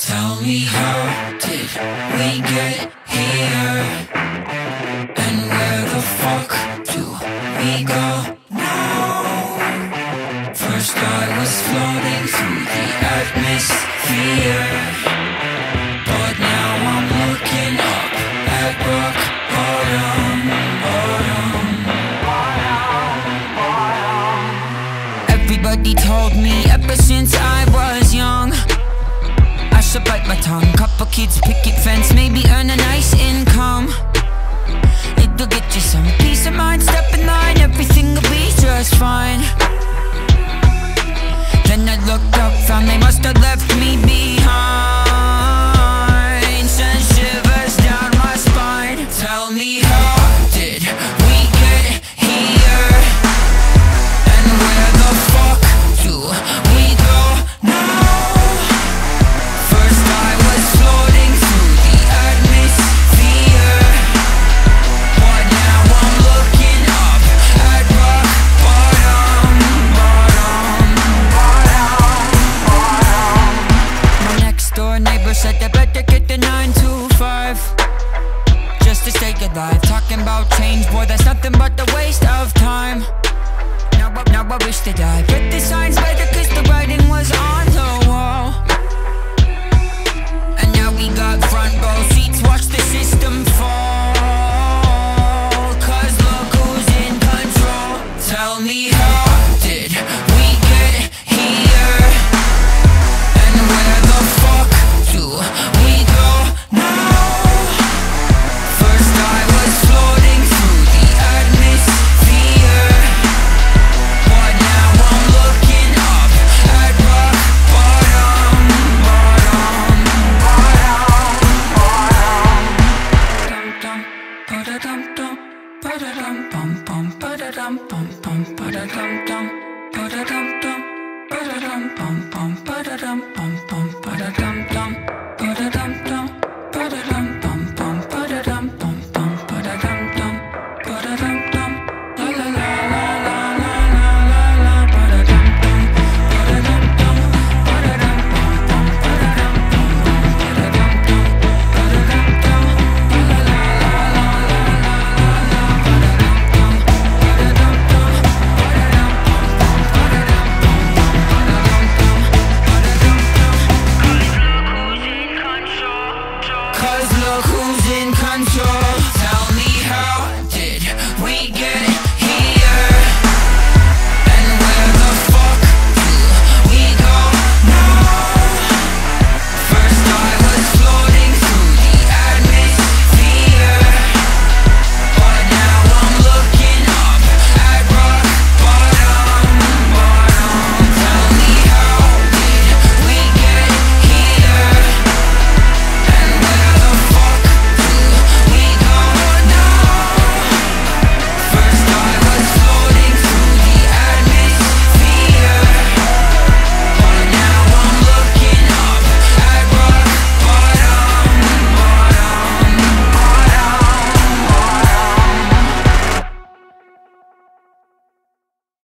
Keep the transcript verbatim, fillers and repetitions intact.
Tell me, how did we get here? And where the fuck do we go now? First I was floating through the atmosphere, but now I'm looking up at rock bottom, bottom, bottom. Everybody told me ever since I was young I should bite my tongue, couple kids, picket fence, maybe earn a nice income. It'll get you some peace of mind, step in line, everything will be just fine. Then I looked up, found they must have left me behind. Sent shivers down my spine. Tell me, how did we get here? And where the fuck do we go now? Said I better get the nine to five just to stay alive. Talking about change, boy, that's nothing but a waste of time. Now, now I wish that I read the signs better, cause the writing was on the